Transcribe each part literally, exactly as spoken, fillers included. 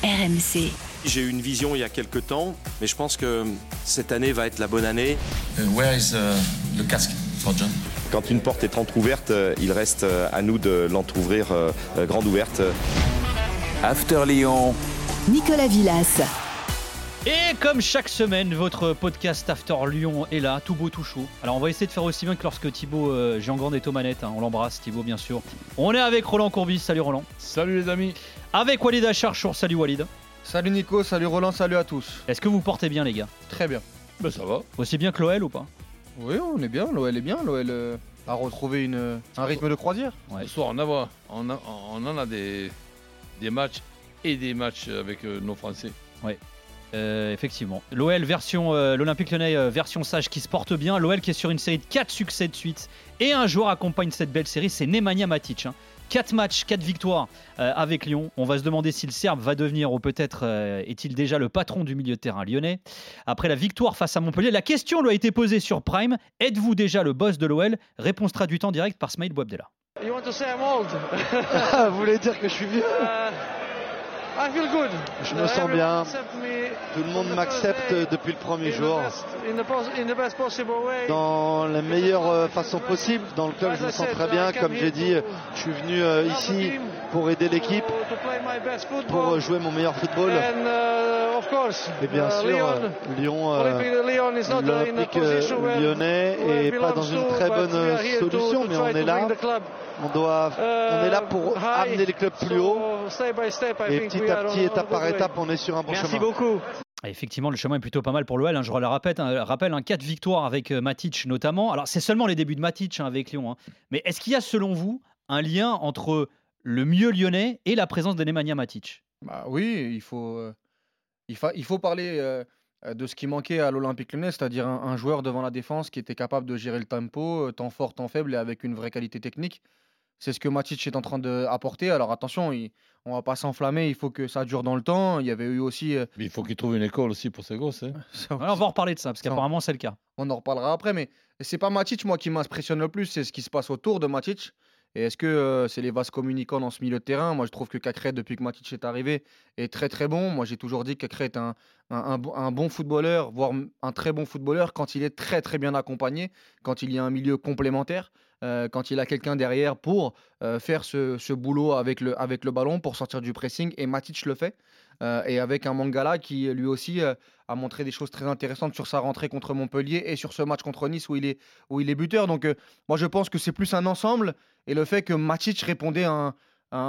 R M C. J'ai eu une vision il y a quelques temps, mais je pense que cette année va être la bonne année. Uh, where is uh, le casque for John? Quand une porte est entrouverte, il reste à nous de l'entrouvrir euh, grande ouverte. After Lyon. Nicolas Villas. Et comme chaque semaine, votre podcast After Lyon est là, tout beau, tout chaud. Alors on va essayer de faire aussi bien que lorsque Thibaut euh, Jean-Grand est aux manettes. Hein. On l'embrasse, Thibaut, bien sûr. On est avec Roland Courbis. Salut Roland. Salut les amis. Avec Walid Acharchour. Salut Walid. Salut Nico, salut Roland, salut à tous. Est-ce que vous portez bien, les gars? Très bien. Ben ça va. Aussi bien que l'O L ou pas? Oui, on est bien, l'O L est bien. L'O L euh, a retrouvé une, un rythme de croisière. Ouais. Ce soir, on, a, on, a, on en a des, des matchs et des matchs avec euh, nos Français. Ouais. Euh, effectivement. L'O L version euh, l'Olympique Lyonnais euh, version sage qui se porte bien. L'O L qui est sur une série de quatre succès de suite. Et un joueur accompagne cette belle série, c'est Nemanja Matic. Hein. quatre matchs, quatre victoires euh, avec Lyon. On va se demander si le Serbe va devenir, ou peut-être euh, est-il déjà le patron du milieu de terrain lyonnais. Après la victoire face à Montpellier, la question lui a été posée sur Prime. Êtes-vous déjà le boss de l'O L? Réponse traduite en direct par Smaïl Bouabdella. You want to say I'm old? Vous voulez dire que je suis vieux? uh, I feel good. Je me sens bien. Tout le monde m'accepte depuis le premier jour. Dans la meilleure façon possible. Dans le club, je me sens très bien. Comme j'ai dit, je suis venu ici pour aider l'équipe, pour jouer mon meilleur football. Et bien sûr, Lyon, l'Olympique Lyonnais est pas dans une très bonne solution, mais on est là. On, doit, on est là pour amener les clubs plus haut. Et petit à petit, étape par étape, on est sur un bon chemin. Merci beaucoup. Effectivement, le chemin est plutôt pas mal pour l'O L. Hein. Je le rappelle, hein, rappelle hein, quatre victoires avec Matic notamment. Alors, c'est seulement les débuts de Matic hein, avec Lyon. Hein. Mais est-ce qu'il y a, selon vous, un lien entre le milieu lyonnais et la présence de Nemanja Matic? Bah oui, il faut, euh, il fa- il faut parler euh, de ce qui manquait à l'Olympique Lyonnais, c'est-à-dire un, un joueur devant la défense qui était capable de gérer le tempo, euh, temps fort, temps faible et avec une vraie qualité technique. C'est ce que Matic est en train d'apporter. Alors attention, il, on ne va pas s'enflammer, il faut que ça dure dans le temps. Il y avait eu aussi... Euh... Mais il faut qu'il trouve une école aussi pour ses gosses. Hein. Ça, alors, on va en reparler de ça, parce qu'apparemment c'est le cas. On en reparlera après, mais c'est pas Matic, moi, qui m'impressionne le plus, c'est ce qui se passe autour de Matic. Et est-ce que euh, c'est les vases communicants dans ce milieu de terrain? Moi, je trouve que Cacré, depuis que Matic est arrivé, est très très bon. Moi, j'ai toujours dit que Cacré est un, un, un, un bon footballeur, voire un très bon footballeur quand il est très très bien accompagné, quand il y a un milieu complémentaire. Euh, quand il a quelqu'un derrière pour euh, faire ce, ce boulot avec le, avec le ballon, pour sortir du pressing, et Matic le fait. Euh, et avec un Mangala qui lui aussi euh, a montré des choses très intéressantes sur sa rentrée contre Montpellier et sur ce match contre Nice où il est, où il est buteur. Donc euh, moi je pense que c'est plus un ensemble, et le fait que Matic répondait à un,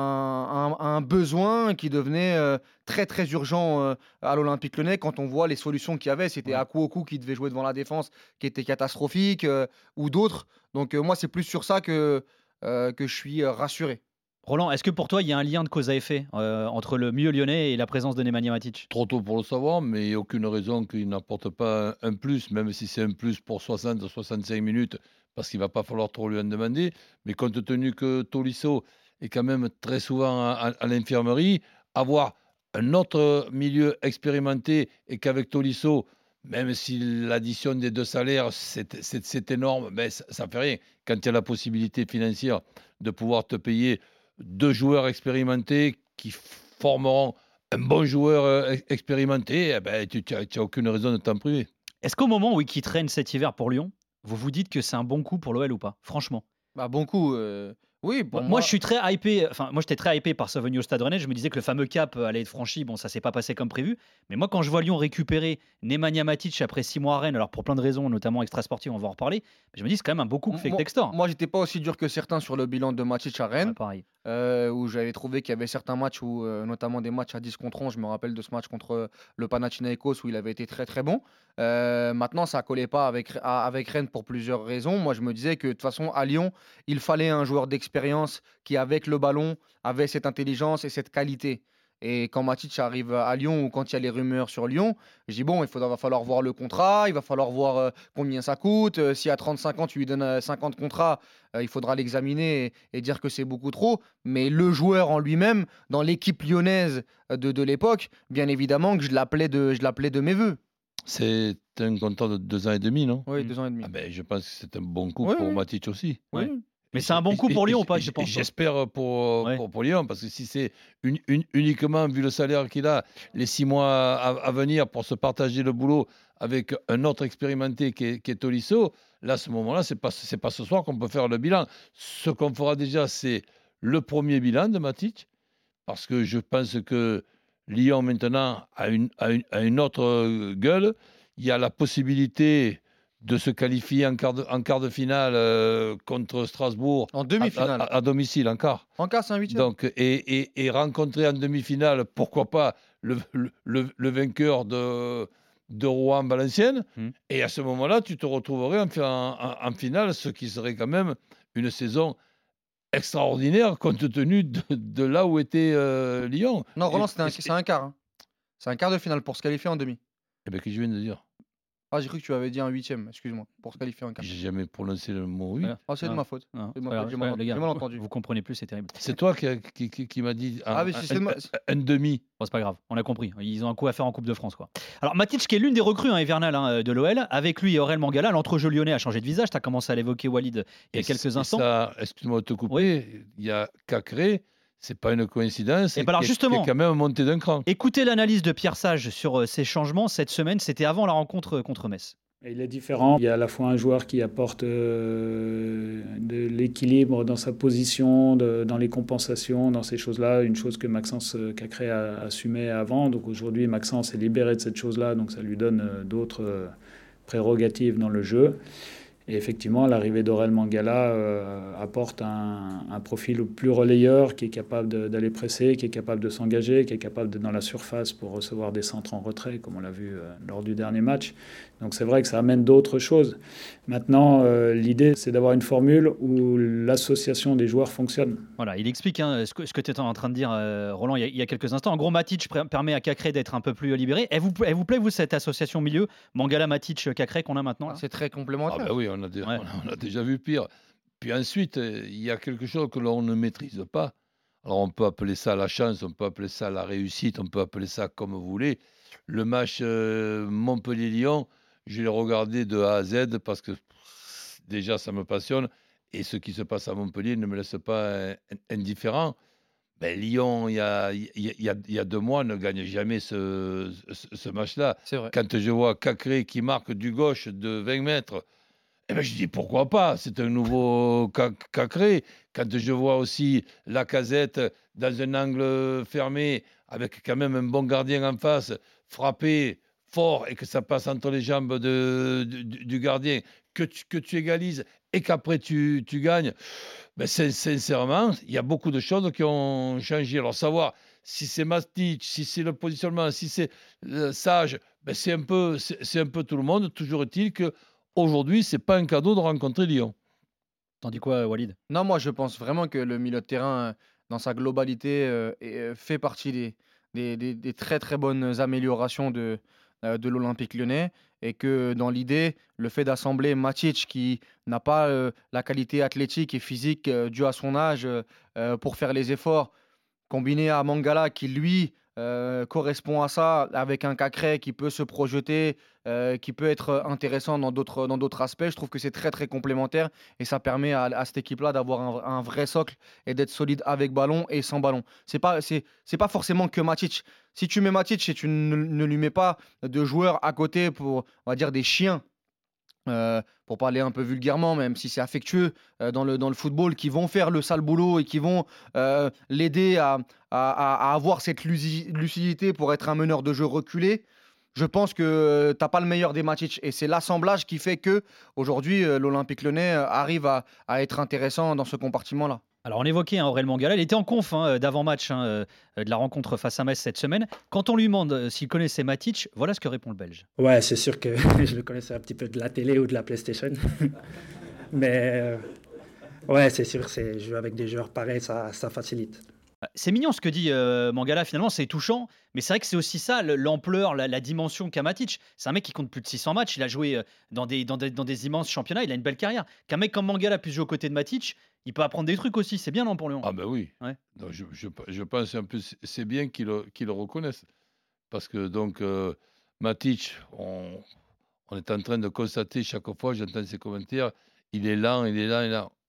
un, un, un besoin qui devenait euh, très très urgent euh, à l'Olympique Lyonnais. Quand on voit les solutions qu'il y avait, c'était ouais. Akouokou qui devait jouer devant la défense, qui était catastrophique, euh, ou d'autres. Donc euh, moi c'est plus sur ça que, euh, que je suis euh, rassuré. Roland, est-ce que pour toi il y a un lien de cause à effet euh, entre le milieu lyonnais et la présence de Nemanja Matic? Trop tôt pour le savoir, mais il n'y a aucune raison qu'il n'apporte pas un plus, même si c'est un plus pour soixante à soixante-cinq minutes, parce qu'il ne va pas falloir trop lui en demander. Mais compte tenu que Tolisso est quand même très souvent à, à, à l'infirmerie, avoir un autre milieu expérimenté et qu'avec Tolisso, même si l'addition des deux salaires, c'est, c'est, c'est énorme, mais ça ne fait rien. Quand il y a la possibilité financière de pouvoir te payer deux joueurs expérimentés qui formeront un bon joueur expérimenté, eh ben, tu n'as aucune raison de t'en priver. Est-ce qu'au moment où il quitterait cet hiver pour Lyon, vous vous dites que c'est un bon coup pour l'O L ou pas? Franchement. Bah, bon coup, euh... oui. Bon, moi, moi, je suis très hypé. Enfin, moi, j'étais très hypé par sa venue au Stade Rennais. Je me disais que le fameux cap allait être franchi. Bon, ça s'est pas passé comme prévu. Mais moi, quand je vois Lyon récupérer Nemanja Matic après six mois à Rennes, alors pour plein de raisons, notamment extrasportives, on va en reparler. Je me dis c'est quand même un beau coup que fait moi, Textor. Moi, j'étais pas aussi dur que certains sur le bilan de Matic à Rennes. Ouais, pareil. Euh, où j'avais trouvé qu'il y avait certains matchs, où, euh, notamment des matchs à dix contre onze. Je me rappelle de ce match contre le Panathinaikos où il avait été très très bon. Euh, maintenant, ça collait pas avec, à, avec Rennes pour plusieurs raisons. Moi, je me disais que de toute façon, à Lyon, il fallait un joueur d'expérience qui, avec le ballon, avait cette intelligence et cette qualité. Et quand Matic arrive à Lyon, ou quand il y a les rumeurs sur Lyon, je dis bon, il faudra, va falloir voir le contrat, il va falloir voir euh, combien ça coûte. Euh, si à trente-cinq ans, tu lui donnes euh, cinquante contrats, euh, il faudra l'examiner et, et dire que c'est beaucoup trop. Mais le joueur en lui-même, dans l'équipe lyonnaise de, de l'époque, bien évidemment que je l'appelais de, je l'appelais de mes voeux. C'est un contrat de deux ans et demi, non? Oui, deux ans et demi. Ah ben, je pense que c'est un bon coup oui, pour oui. Matic aussi. Oui. Ouais. Mais c'est un bon coup pour Lyon ou pas, je pense. J'espère pour, ouais. pour, pour Lyon, parce que si c'est une, une, uniquement, vu le salaire qu'il a, les six mois à, à venir pour se partager le boulot avec un autre expérimenté qui est, qui est Tolisso, là, à ce moment-là, ce n'est pas, c'est pas ce soir qu'on peut faire le bilan. Ce qu'on fera déjà, c'est le premier bilan de Matic, parce que je pense que Lyon, maintenant, a une, a une, a une autre gueule. Il y a la possibilité de se qualifier en quart de, en quart de finale euh, contre Strasbourg. En demi-finale. À, à, à domicile, en quart. En quart, c'est un huitième. Donc, et, et, et rencontrer en demi-finale, pourquoi pas, le, le, le vainqueur de, de Rouen-Valenciennes. Mmh. Et à ce moment-là, tu te retrouverais en, en, en finale, ce qui serait quand même une saison extraordinaire compte tenu de, de là où était euh, Lyon. Non, Roland, c'est un, c'est un quart. Hein. C'est un quart de finale pour se qualifier en demi. Eh bien, qu'est-ce que je viens de dire? Ah, j'ai cru que tu avais dit un huitième, excuse-moi, pour se qualifier en quart. J'ai jamais prononcé le mot oui. Ah, c'est de ma faute. Non, c'est de ma faute. J'ai mal, les gars, mal entendu. Vous comprenez plus, c'est terrible. C'est toi qui, qui, qui, qui m'a dit un, ah, mais un, c'est un, ma... un demi. Bon, c'est pas grave, on a compris. Ils ont un coup à faire en Coupe de France, quoi. Alors, Matic, qui est l'une des recrues hein, hivernales hein, de l'O L, avec lui et Aurel Mangala, l'entrejeu lyonnais a changé de visage. Tu as commencé à l'évoquer, Walid, il y a et quelques instants. Ça, excuse-moi de te couper, oui. Il y a Cacré. C'est pas une coïncidence. Et ben alors justement, qui est quand même monté d'un cran. Écoutez l'analyse de Pierre Sage sur ces changements cette semaine. C'était avant la rencontre contre Metz. Il est différent. Il y a à la fois un joueur qui apporte euh, de l'équilibre dans sa position, de, dans les compensations, dans ces choses-là. Une chose que Maxence Cacré a assumé avant. Donc aujourd'hui, Maxence est libéré de cette chose-là. Donc ça lui donne euh, d'autres euh, prérogatives dans le jeu. Et effectivement, l'arrivée d'Aurel Mangala euh, apporte un, un profil plus relayeur, qui est capable de, d'aller presser, qui est capable de s'engager, qui est capable d'être dans la surface pour recevoir des centres en retrait, comme on l'a vu euh, lors du dernier match. Donc c'est vrai que ça amène d'autres choses. Maintenant, euh, l'idée, c'est d'avoir une formule où l'association des joueurs fonctionne. Voilà, il explique hein, ce que, ce que tu étais en train de dire, euh, Roland, il y, a, il y a quelques instants. En gros, Matic pr- permet à Cacré d'être un peu plus libéré. Elle vous, elle vous plaît, vous, cette association milieu Mangala-Matic-Cacré qu'on a maintenant là ? C'est très complémentaire. Ah bah oui, on a, déjà, ouais. on, a, on a déjà vu pire. Puis ensuite, il y a quelque chose que l'on ne maîtrise pas. Alors on peut appeler ça la chance, on peut appeler ça la réussite, on peut appeler ça comme vous voulez. Le match euh, Montpellier-Lyon, je l'ai regardé de A à Z parce que déjà ça me passionne et ce qui se passe à Montpellier ne me laisse pas indifférent. Ben, Lyon, il y a, il y, a, il y a deux mois, ne gagne jamais ce, ce, ce match-là. C'est vrai. Quand je vois Cacré qui marque du gauche de vingt mètres, eh ben, je dis pourquoi pas, c'est un nouveau Cacré. Quand je vois aussi Lacazette dans un angle fermé, avec quand même un bon gardien en face, frapper fort et que ça passe entre les jambes de, de, du gardien, que tu, que tu égalises et qu'après tu, tu gagnes, ben sincèrement, il y a beaucoup de choses qui ont changé. Alors savoir si c'est Matic, si c'est le positionnement, si c'est euh, Sage, ben c'est un peu, c'est, c'est un peu tout le monde. Toujours est-il qu'aujourd'hui, ce n'est pas un cadeau de rencontrer Lyon. T'en dis quoi, Walid ? Non, moi je pense vraiment que le milieu de terrain, dans sa globalité, euh, est, fait partie des, des, des, des très très bonnes améliorations de, euh, de l'Olympique lyonnais. Et que dans l'idée, le fait d'assembler Matic, qui n'a pas euh, la qualité athlétique et physique euh, due à son âge euh, pour faire les efforts, combiné à Mangala, qui lui euh, correspond à ça, avec un Cacré qui peut se projeter, euh, qui peut être intéressant dans d'autres, dans d'autres aspects, je trouve que c'est très très complémentaire et ça permet à, à cette équipe-là d'avoir un, un vrai socle et d'être solide avec ballon et sans ballon. C'est pas, c'est, c'est pas forcément que Matic. Si tu mets Matic et tu ne, ne lui mets pas de joueurs à côté pour, on va dire, des chiens, Euh, pour parler un peu vulgairement, même si c'est affectueux euh, dans, le, dans le football, qui vont faire le sale boulot et qui vont euh, l'aider à, à, à avoir cette lucidité pour être un meneur de jeu reculé, je pense que euh, tu n'as pas le meilleur des Matic. Et c'est l'assemblage qui fait que aujourd'hui euh, l'Olympique lyonnais euh, arrive à, à être intéressant dans ce compartiment-là. Alors on évoquait hein, Aurel Mangala, il était en conf hein, d'avant-match hein, de la rencontre face à Metz cette semaine. Quand on lui demande s'il connaissait Matic, voilà ce que répond le Belge. Ouais, c'est sûr que je le connaissais un petit peu de la télé ou de la PlayStation. Mais euh, ouais, c'est sûr, c'est, jouer avec des joueurs pareils, ça, ça facilite. C'est mignon ce que dit euh, Mangala, finalement, c'est touchant. Mais c'est vrai que c'est aussi ça, l'ampleur, la, la dimension qu'a Matic. C'est un mec qui compte plus de six cents matchs. Il a joué dans des, dans des, dans des immenses championnats. Il a une belle carrière. Qu'un mec comme Mangala puisse jouer aux côtés de Matic, il peut apprendre des trucs aussi. C'est bien, non, pour Lyon ? Ah ben oui. Ouais. Donc, je, je, je pense en plus, c'est bien qu'ils le, qu'ils le reconnaissent. Parce que donc, euh, Matic, on, on est en train de constater chaque fois, j'entends ses commentaires, il est lent, il est lent, il est lent.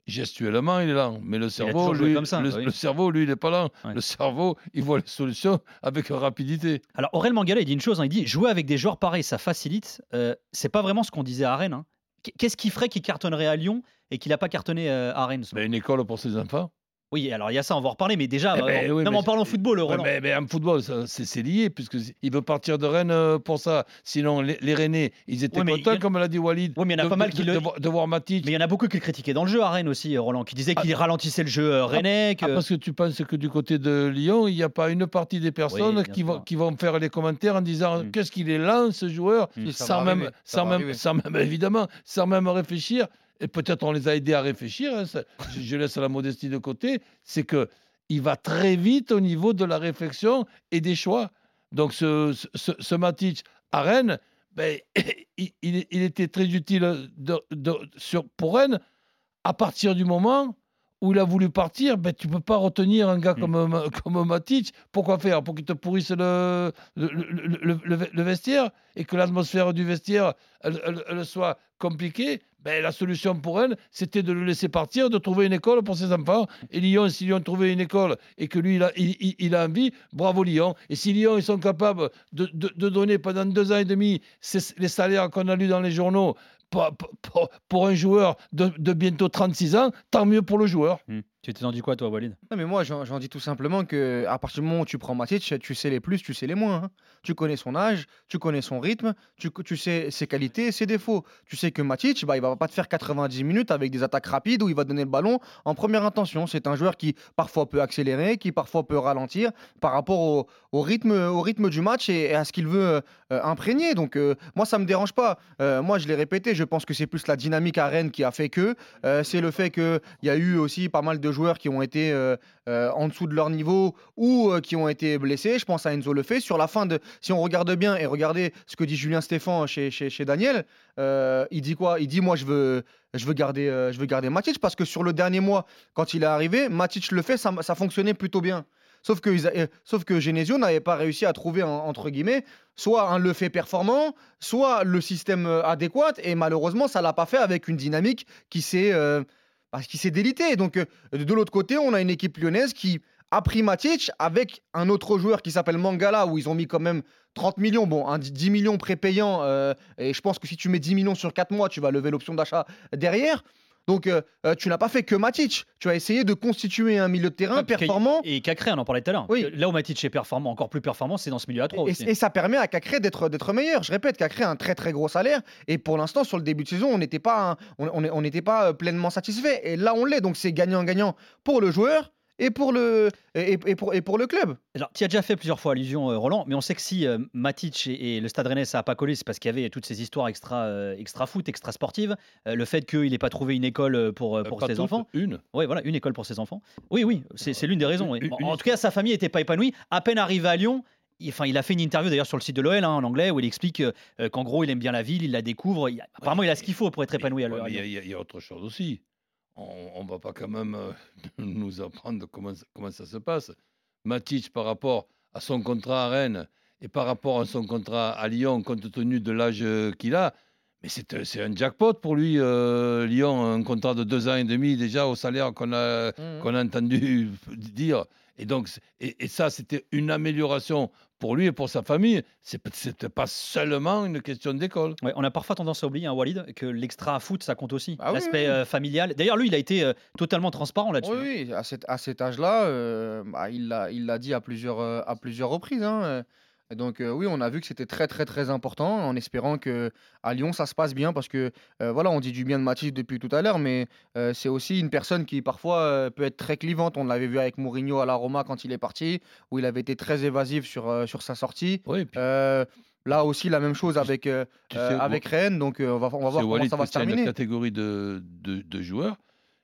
gestuellement, il est lent. Mais le cerveau, toujours joué lui, comme ça, le, bah oui. le cerveau, lui, il n'est pas lent. Ouais. Le cerveau, il voit les solutions avec rapidité. Alors Aurel Mangala, il dit une chose, hein, il dit jouer avec des joueurs pareils, ça facilite. Euh, c'est pas vraiment ce qu'on disait à Rennes. Hein. Qu'est-ce qui ferait qu'il cartonnerait à Lyon et qu'il n'a pas cartonné euh, à Rennes? Ben, une école pour ses enfants. Oui, alors il y a ça, on va en reparler, mais déjà, Eh ben, euh, oui, non, mais mais en parlant football, Ouais, Roland. mais, mais en football, ça, c'est, c'est lié, puisqu'il veut partir de Rennes euh, pour ça. Sinon, les, les Rennais, ils étaient Ouais, mais contents, il y a- comme l'a dit Walid, Oui, mais il y en a de, pas mal de- qui de, le- de voir- de voir Matic. Mais il y en a beaucoup qui le critiquaient dans le jeu à Rennes aussi, Roland, qui disaient qu'il Ah. ralentissait le jeu euh, rennais. Que... Ah, parce que tu penses que du côté de Lyon, il n'y a pas une partie des personnes Oui, bien qui, vont, sûr. qui vont faire les commentaires en disant Mm. qu'est-ce qu'il est lent, ce joueur, Mm. Ça sans, va même, arriver, ça sans, va même, arriver. sans même, évidemment, sans même réfléchir. Et peut-être on les a aidés à réfléchir. Hein, ça, je, je laisse la modestie de côté. C'est que il va très vite au niveau de la réflexion et des choix. Donc ce, ce, ce Matic à Rennes, ben, il, il, il était très utile de, de, sur, pour Rennes à partir du moment où il a voulu partir. Ben, tu ne peux pas retenir un gars Mm. comme, comme Matic. Pourquoi faire? Pour qu'il te pourrisse le, le, le, le, le- le vestiaire et que l'atmosphère du vestiaire elle, elle- elle soit compliquée. Ben, la solution pour elle, c'était de le laisser partir, de trouver une école pour ses enfants. Et Lyon, si Lyon a trouvé une école et que lui, il a, il, il- il a envie, bravo Lyon. Et si Lyon, ils sont capables de, de, de donner pendant deux ans et demi ces- les salaires qu'on a lus dans les journaux pour, pour, pour un joueur de, de bientôt trente-six ans, tant mieux pour le joueur. Mm. Tu t'es dit quoi, toi, Walid? Non, mais moi, j'en j'en dis tout simplement que à partir du moment où tu prends Matic, tu sais les plus, tu sais les moins. hein. Tu connais son âge, tu connais son rythme, tu, tu sais ses qualités et ses défauts. Tu sais que Matic, bah, il va pas te faire quatre-vingt-dix minutes avec des attaques rapides où il va donner le ballon en première intention. C'est un joueur qui parfois peut accélérer, qui parfois peut ralentir par rapport au, au rythme, au rythme du match et, et à ce qu'il veut euh, imprégner. Donc euh, moi, ça me dérange pas. Euh, moi, je l'ai répété, je pense que c'est plus la dynamique à Rennes qui a fait que. Euh, c'est le fait qu'il y a eu aussi pas mal de joueurs qui ont été euh, euh, en dessous de leur niveau ou euh, qui ont été blessés. Je pense à Enzo Lefebvre. Sur la fin de, si on regarde bien et regardez ce que dit Julien Stéphan chez, chez, chez Daniel, euh, il dit quoi? Il dit moi je veux, je veux garder, euh, je veux garder Matic parce que sur le dernier mois, quand il est arrivé, Matic le fait, ça, ça fonctionnait plutôt bien. Sauf que, ils a- euh, sauf que Genesio n'avait pas réussi à trouver, en- entre guillemets, soit un le fait performant, soit le système euh, adéquat. Et malheureusement, ça l'a pas fait avec une dynamique qui s'est euh, bah, qui s'est délitée. Donc, euh, de l'autre côté, on a une équipe lyonnaise qui a pris Matic avec un autre joueur qui s'appelle Mangala, où ils ont mis quand même trente millions, bon, un dix millions prépayants. euh, et je pense que si tu mets dix millions sur quatre mois, tu vas lever l'option d'achat derrière. Donc, euh, euh, tu n'as pas fait que Matic. Tu as essayé de constituer un milieu de terrain Ouais, parce qu'il y a- performant. Et Cacré, on en parlait tout à l'heure. Oui. Là où Matic est performant, encore plus performant, c'est dans ce milieu à trois Et, aussi. et ça permet à Cacré d'être d'être meilleur. Je répète, Cacré a un très très gros salaire. Et pour l'instant, sur le début de saison, on n'était pas, un- on, on- on n'était pas euh, pleinement satisfait. Et là, on l'est. Donc c'est gagnant-gagnant pour le joueur et pour le, et, et pour, et pour le club. Alors, tu as déjà fait plusieurs fois allusion, euh, Roland, mais on sait que si euh, Matic et, et le Stade Rennais, ça n'a pas collé, c'est parce qu'il y avait toutes ces histoires extra, euh, extra foot, extra sportives. Euh, le fait qu'il n'ait pas trouvé une école euh, pour, euh, pour Pas ses toutes, enfants. Une. Oui, voilà, une école pour ses enfants. Oui, oui, c'est c'est l'une des raisons. oui. Une- En, en une- tout cas, sa famille n'était pas épanouie. À peine arrivé à Lyon, il, enfin, il a fait une interview d'ailleurs sur le site de l'O L hein, en anglais où il explique euh, euh, qu'en gros, il aime bien la ville, il la découvre. Il- apparemment, il a ce qu'il faut pour être épanoui à Ouais, l'heure. mais Il y, a- il y a- il y a autre chose aussi. On ne va pas quand même euh, nous apprendre comment, ça- comment ça se passe. Matic, par rapport à son contrat à Rennes et par rapport à son contrat à Lyon, compte tenu de l'âge euh, qu'il a, mais c'est un- c'est un jackpot pour lui, euh, Lyon, un contrat de deux ans et demi déjà au salaire qu'on a, Mhm. qu'on a entendu dire. Et donc, c'est- et, et ça, c'était une amélioration pour lui et pour sa famille. Ce n'était pas seulement une question d'école. Ouais, on a parfois tendance à oublier, hein, Walid, que l'extra foot, ça compte aussi. Ah oui, L'aspect oui. euh, familial. D'ailleurs, lui, il a été euh, totalement transparent là-dessus. Oui, oui, à cet, à cet âge-là, euh, bah, il l'a il l'a dit à plusieurs, euh, à plusieurs reprises. hein, euh. Et donc, euh, oui, on a vu que c'était très, très, très important en espérant que à Lyon, ça se passe bien parce que, euh, voilà, on dit du bien de Matic depuis tout à l'heure, mais euh, c'est aussi une personne qui, parfois, euh, peut être très clivante. On l'avait vu avec Mourinho à la Roma quand il est parti, où il avait été très évasif sur, euh, sur sa sortie. Oui, puis- Euh, là aussi, la même chose avec, euh, tu euh, sais, avec Rennes. Donc, euh, on va, on va voir C'est comment Walid ça va qui se tient une terminer. catégorie de, de, de joueurs.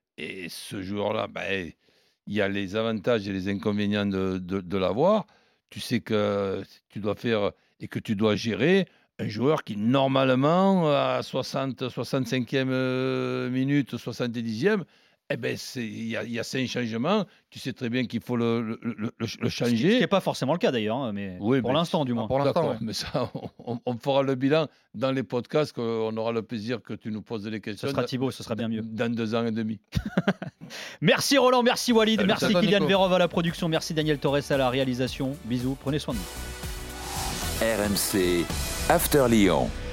Et ce joueur-là, ben, il y a les avantages et les inconvénients de, de, de l'avoir. Tu sais que tu dois faire et que tu dois gérer un joueur qui, normalement, à soixante, soixante-cinquième euh, minute, soixante-dixième, eh ben, il y, y a cinq changements. Tu sais très bien qu'il faut le, le, le, le changer. Ce qui n'est pas forcément le cas d'ailleurs, mais oui, pour mais l'instant du moins. Pour l'instant, ouais. Mais ça, on, on fera le bilan dans les podcasts, qu'on aura le plaisir que tu nous poses des questions. Ce sera Thibaut, ce sera bien mieux. Dans deux ans et demi. Merci Roland, merci Walid, Salut, merci Kylian Vérov à la production, merci Daniel Torres à la réalisation. Bisous, prenez soin de vous. R M C After Lyon.